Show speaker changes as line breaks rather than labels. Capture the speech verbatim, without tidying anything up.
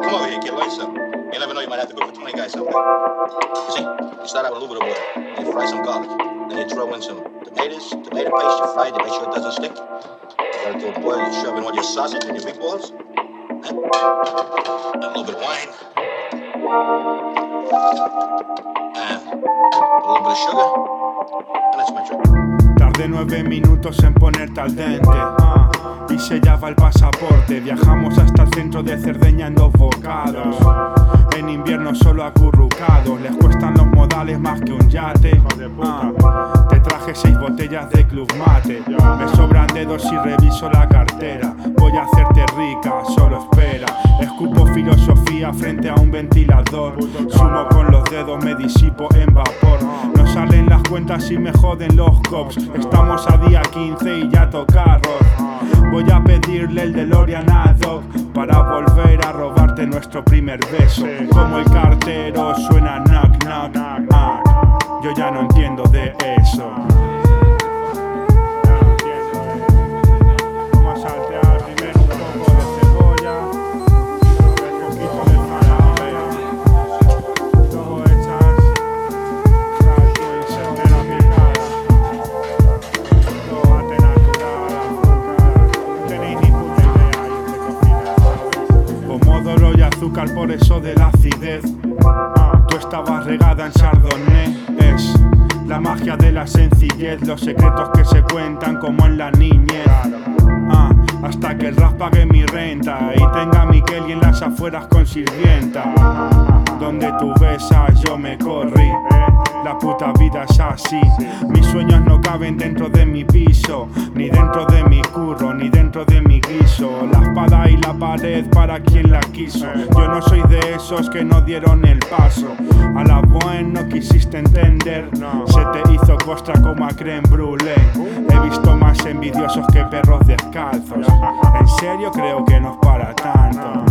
Come over here, kid, light something. You never know, you might have to go for twenty guys someday. You see, you start out with a little bit of oil. You fry some garlic. Then you throw in some tomatoes, tomato paste. You fry it to make sure it doesn't stick. You let it go boil. You shove in all your sausage and your meatballs. And a little bit of wine. And a little bit of sugar. And that's my trick.
Tardé nueve minutos en ponerte al dente ah, y sellaba el pasaporte. Viajamos hasta el centro de Cerdeña en dos bocados. En invierno solo acurrucados. Les cuestan los modales más que un yate ah, Te traje seis botellas de Club Mate. Me sobran dedos y reviso la cartera. Voy a hacerte rica, solo espera. Escupo filosofía frente a un ventilador. Sumo con los dedos, me disipo en vapor. No salen las cuentas y me joden los cops. Estamos a día quince y ya toca rock. Voy a pedirle el DeLorean a Doc para volver a robarte nuestro primer beso. Como el cartero suena knock knock knock. Yo ya no entiendo de eso. Por eso de la acidez, tú estabas regada en Chardonnay. Es la magia de la sencillez, los secretos que se cuentan como en la niñez. ah, Hasta que el rap pague mi renta y tenga a Miquel y en las afueras con sirvienta. Donde tú besas yo me corrí. La puta vida es así. Mis sueños no caben dentro de mi piso, ni dentro de mi curro, ni dentro de mi guiso. La espada y la pared para quien la quiso. Yo no soy de esos que no dieron el paso. A la buena no quisiste entender. Se te hizo costra como a crème brûlée. He visto más envidiosos que perros descalzos. En serio creo que no es para tanto.